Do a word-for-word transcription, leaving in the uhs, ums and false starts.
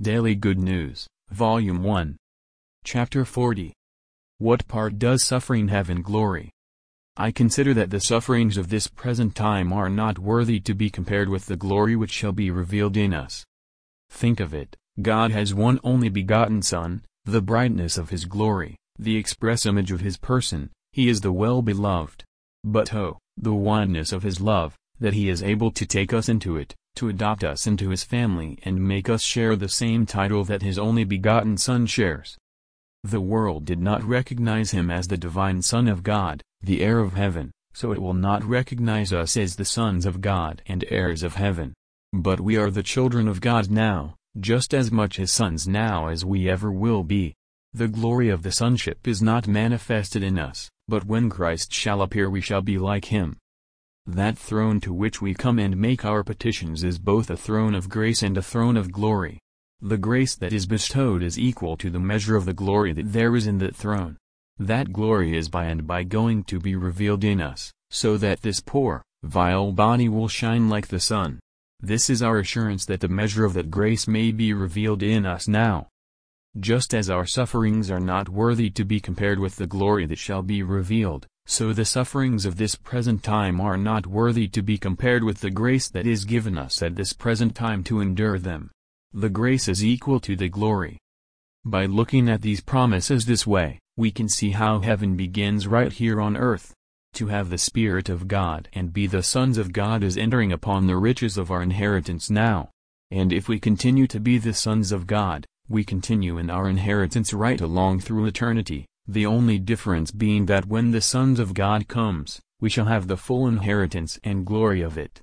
Daily Good News, Volume one. Chapter forty. What part does suffering have in glory? I consider that the sufferings of this present time are not worthy to be compared with the glory which shall be revealed in us. Think of it, God has one only begotten Son, the brightness of his glory, the express image of his person, he is the well-beloved. But oh, the wideness of his love, that he is able to take us into it, to adopt us into his family and make us share the same title that his only begotten Son shares. The world did not recognize him as the divine Son of God, the heir of heaven, so it will not recognize us as the sons of God and heirs of heaven. But we are the children of God now, just as much his sons now as we ever will be. The glory of the sonship is not manifested in us, but when Christ shall appear we shall be like him. That throne to which we come and make our petitions is both a throne of grace and a throne of glory. The grace that is bestowed is equal to the measure of the glory that there is in that throne. That glory is by and by going to be revealed in us, so that this poor, vile body will shine like the sun. This is our assurance that the measure of that grace may be revealed in us now. Just as our sufferings are not worthy to be compared with the glory that shall be revealed, so the sufferings of this present time are not worthy to be compared with the grace that is given us at this present time to endure them. The grace is equal to the glory. By looking at these promises this way, we can see how heaven begins right here on earth. To have the Spirit of God and be the sons of God is entering upon the riches of our inheritance now. And if we continue to be the sons of God, we continue in our inheritance right along through eternity, the only difference being that when the sons of God comes, we shall have the full inheritance and glory of it.